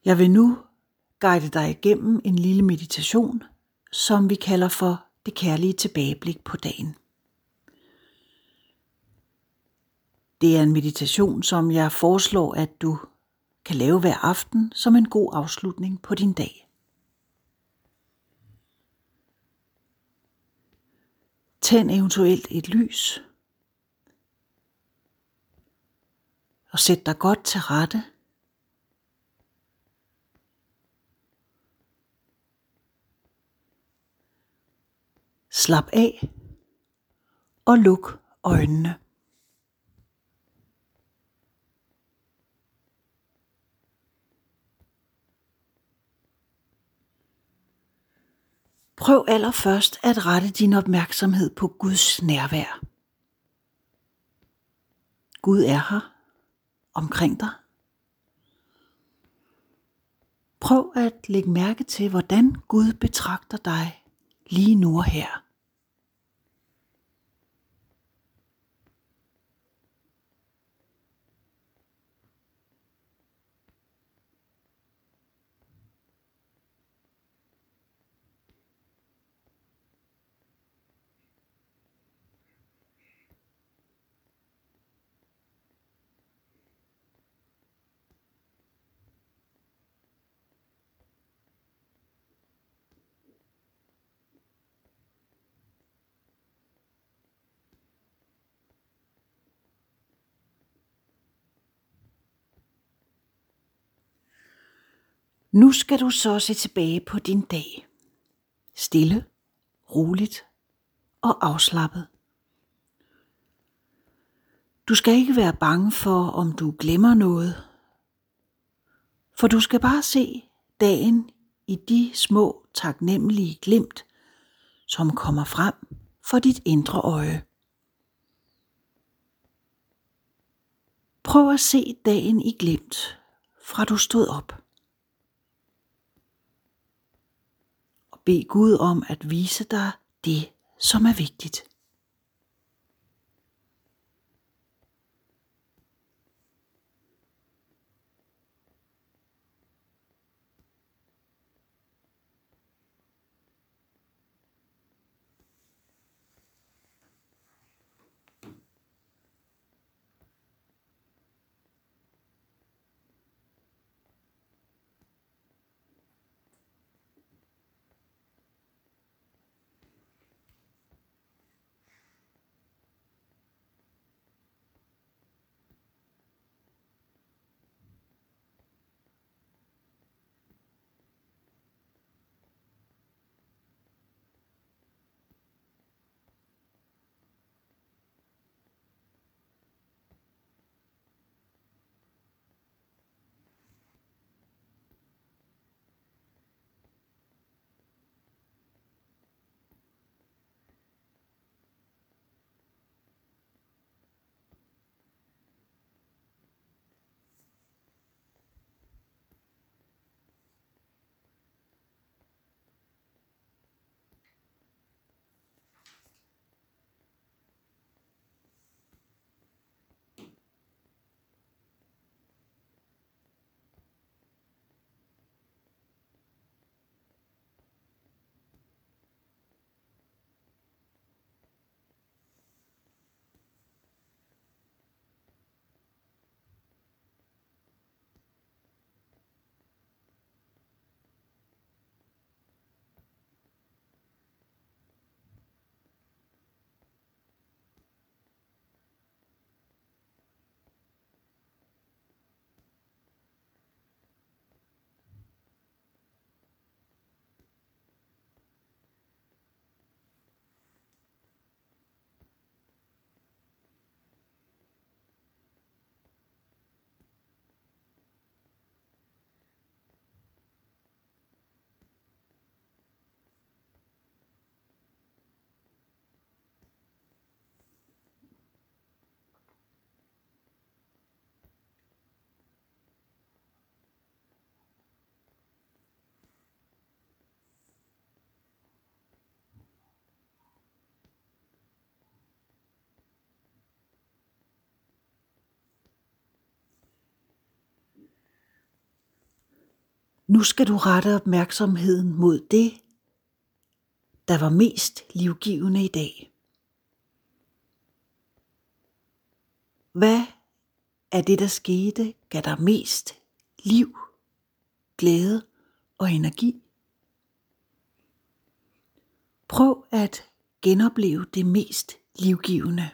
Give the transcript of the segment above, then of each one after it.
Jeg vil nu guide dig igennem en lille meditation, som vi kalder for det kærlige tilbageblik på dagen. Det er en meditation, som jeg foreslår, at du kan lave hver aften som en god afslutning på din dag. Tænd eventuelt et lys og sæt dig godt til rette. Slap af og luk øjnene. Prøv allerførst at rette din opmærksomhed på Guds nærvær. Gud er her omkring dig. Prøv at lægge mærke til, hvordan Gud betragter dig lige nu og her. Nu skal du så se tilbage på din dag. Stille, roligt og afslappet. Du skal ikke være bange for, om du glemmer noget. For du skal bare se dagen i de små, taknemmelige glimt, som kommer frem for dit indre øje. Prøv at se dagen i glimt, fra du stod op. Og bed Gud om at vise dig det, som er vigtigt. Nu skal du rette opmærksomheden mod det, der var mest livgivende i dag. Hvad af det, der skete, gav dig mest liv, glæde og energi? Prøv at genopleve det mest livgivende.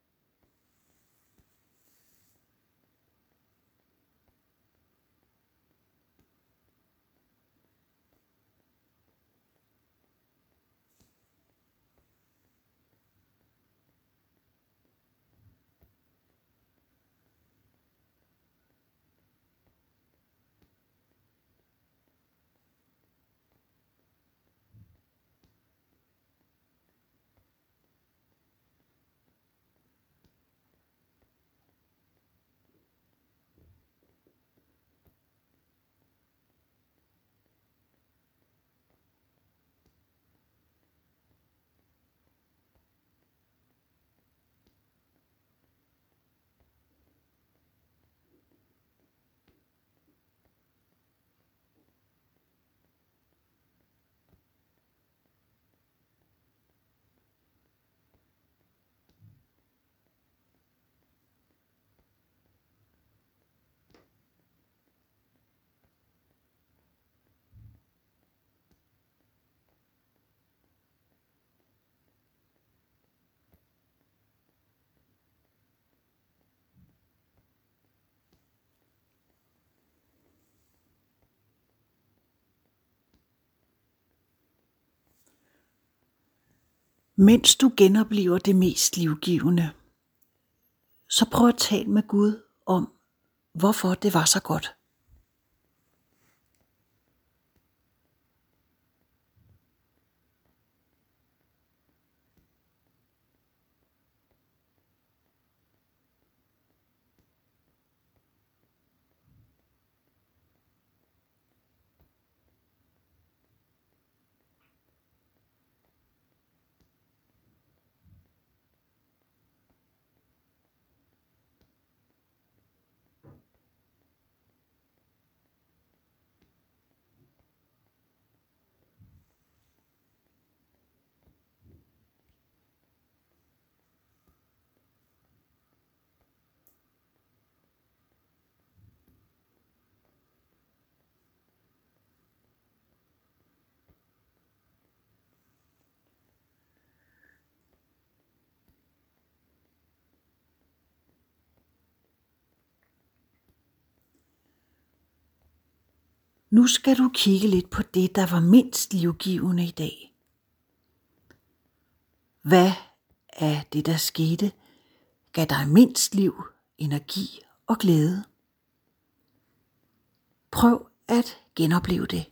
Mens du genoplever det mest livgivende, så prøv at tale med Gud om, hvorfor det var så godt. Nu skal du kigge lidt på det, der var mindst livgivende i dag. Hvad af det, der skete, gav dig mindst liv, energi og glæde? Prøv at genopleve det.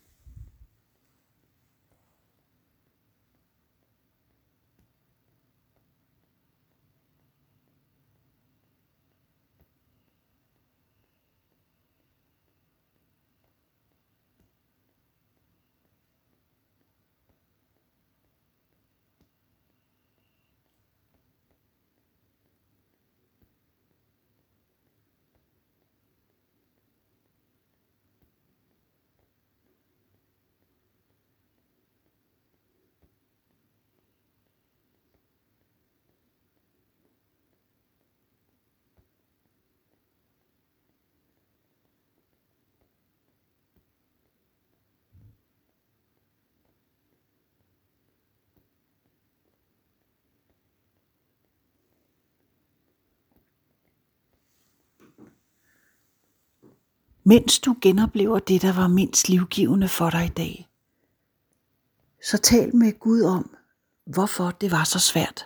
Mens du genoplever det, der var mindst livgivende for dig i dag, så tal med Gud om, hvorfor det var så svært.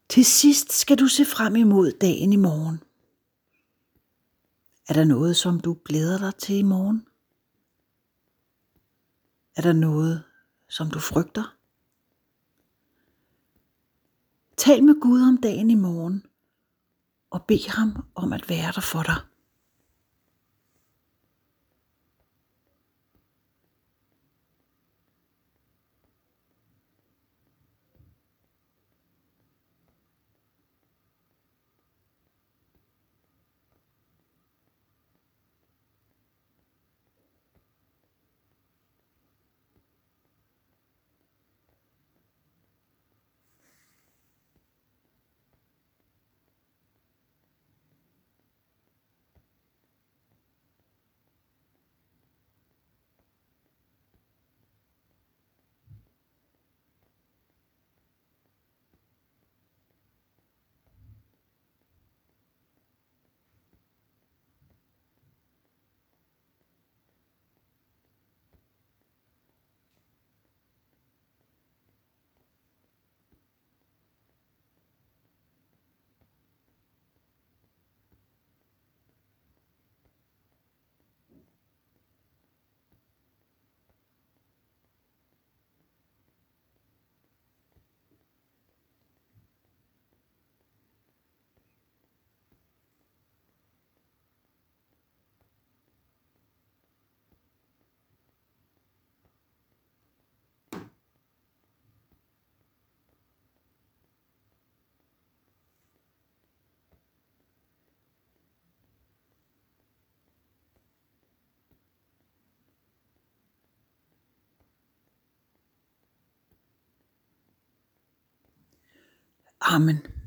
Til sidst skal du se frem imod dagen i morgen. Er der noget, som du glæder dig til i morgen? Er der noget, som du frygter? Tal med Gud om dagen i morgen, og bed ham om at være der for dig. Amen.